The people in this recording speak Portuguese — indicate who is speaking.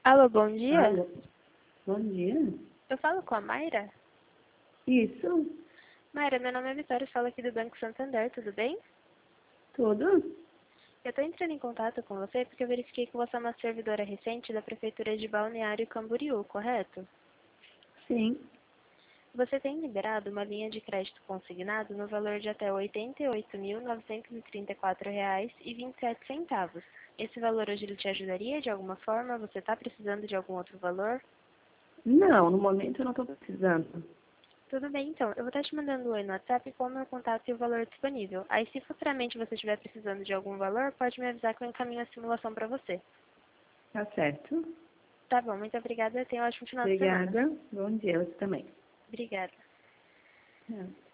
Speaker 1: Alô, bom dia.
Speaker 2: Alô, bom dia.
Speaker 1: Eu falo com a Mayra?
Speaker 2: Isso,
Speaker 1: Mayra, meu nome é Vitória, eu falo aqui do Banco Santander, tudo bem?
Speaker 2: tudo?
Speaker 1: Eu estou entrando em contato com você porque eu verifiquei que você é uma servidora recente da Prefeitura de Balneário Camboriú, correto?
Speaker 2: Sim.
Speaker 1: Você tem liberado uma linha de crédito consignado no valor de até R$ 88.934,27. Esse valor hoje ele te ajudaria de alguma forma? Você está precisando de algum outro valor?
Speaker 2: Não, no momento eu não estou precisando.
Speaker 1: Tudo bem, então. Eu vou estar te mandando um oi no WhatsApp com o meu contato e o valor disponível. Aí, se futuramente você estiver precisando de algum valor, pode me avisar que eu encaminho a simulação para você.
Speaker 2: Tá certo.
Speaker 1: Tá bom, muito obrigada. Tenha um ótimo final de semana.
Speaker 2: Obrigada. Bom dia, você também.
Speaker 1: Obrigada.
Speaker 2: É.